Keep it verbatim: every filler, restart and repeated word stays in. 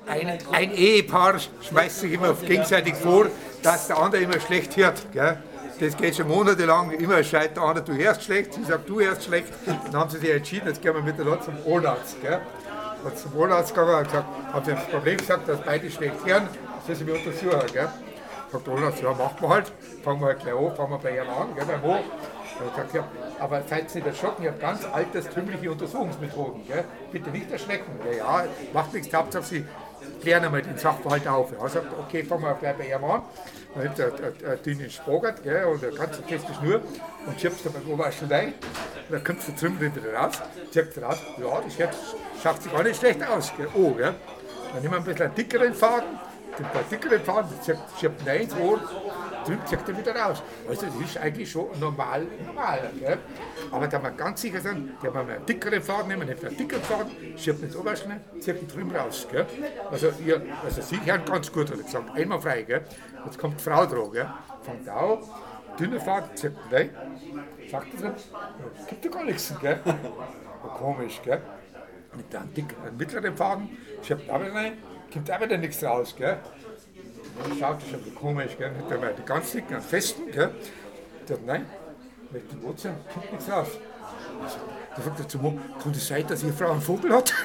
ein, ein Ehepaar schmeißt sich immer gegenseitig vor, dass der andere immer schlecht hört. Gell? Das geht schon monatelang, immer schreit der andere, du hörst schlecht, sie sagt, du hörst schlecht. Dann haben sie sich entschieden, jetzt gehen wir miteinander zum Ohrarzt. Gell? Hat zum Ohrarzt gegangen und gesagt, haben sie das Problem gesagt, dass beide schlecht hören, das sie mich untersuchen. Gell? Sagt der Ohrarzt, ja, machen wir halt, fangen wir halt gleich an, fangen wir bei ihm an, gell, beim Ho. Er hat gesagt, ja, aber seid ihr nicht erschrocken, ich habe ganz altertümliche Untersuchungsmethoden, gell? Bitte nicht erschrecken. Ja, ja, macht nichts, Hauptsache Sie klären einmal den Sachverhalt auf. Er sagt, okay, fangen wir gleich bei ihm an. Dann nimmt er einen dünnen Spagert, gell, und eine ganz feste Schnur und schiebt es beim Oberarsch rein. Und dann kommt der Trümmer wieder raus, zieht es raus, ja, das jetzt schaut sich gar nicht schlecht aus, gell? Oh, gell? Dann nehmen wir ein bisschen einen dickeren Faden, den paar dickeren Faden, schiebt ihn rein ins Ohr, drüben zieht er wieder raus. Also das ist eigentlich schon normal, normal. Gell? Aber da wir ganz sicher sind, die haben einen dickeren Faden, nehmen einen dickeren Faden, schiebt ins Oberschnell, zieht ihn drüben raus. Gell? Also, ihr, also Sie hören ganz gut, hat er gesagt, einmal frei. Gell? Jetzt kommt die Frau dran, gell? Fängt an, dünner Faden, zieht ihn rein, sagt er so, gibt ja gar nichts. Gell? Komisch, gell? Mit einem dickeren, mittleren Faden, schiebt ihn auch wieder rein, kommt auch wieder nichts raus. Gell? Das schaut schon ein komisch, gell? Die ganz dicken, an festen, gell? Der sagt, nein, mit dem Ozean kommt nichts raus. Da sagt er zu mir, kann das sein, dass Ihre Frau einen Vogel hat?